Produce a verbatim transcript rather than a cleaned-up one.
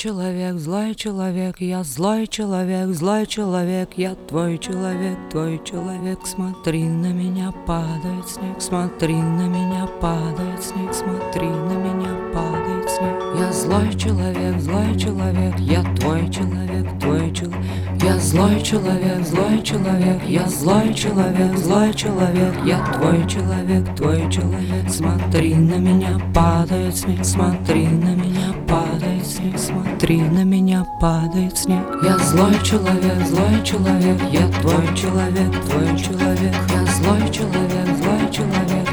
человек, злой человек, я злой человек, злой человек, я твой человек, твой человек. Смотри на меня, падает снег, смотри на меня, падает снег, смотри на меня, падает снег. Я злой человек, злой человек, я твой человек, твой человек. Я злой человек, злой человек, я злой человек, злой человек, я твой человек, твой человек. Смотри на меня, падает снег, смотри на меня, падает снег, смотри на меня, падает снег. Я злой человек, злой человек, я твой человек, твой человек. Я злой человек, злой человек,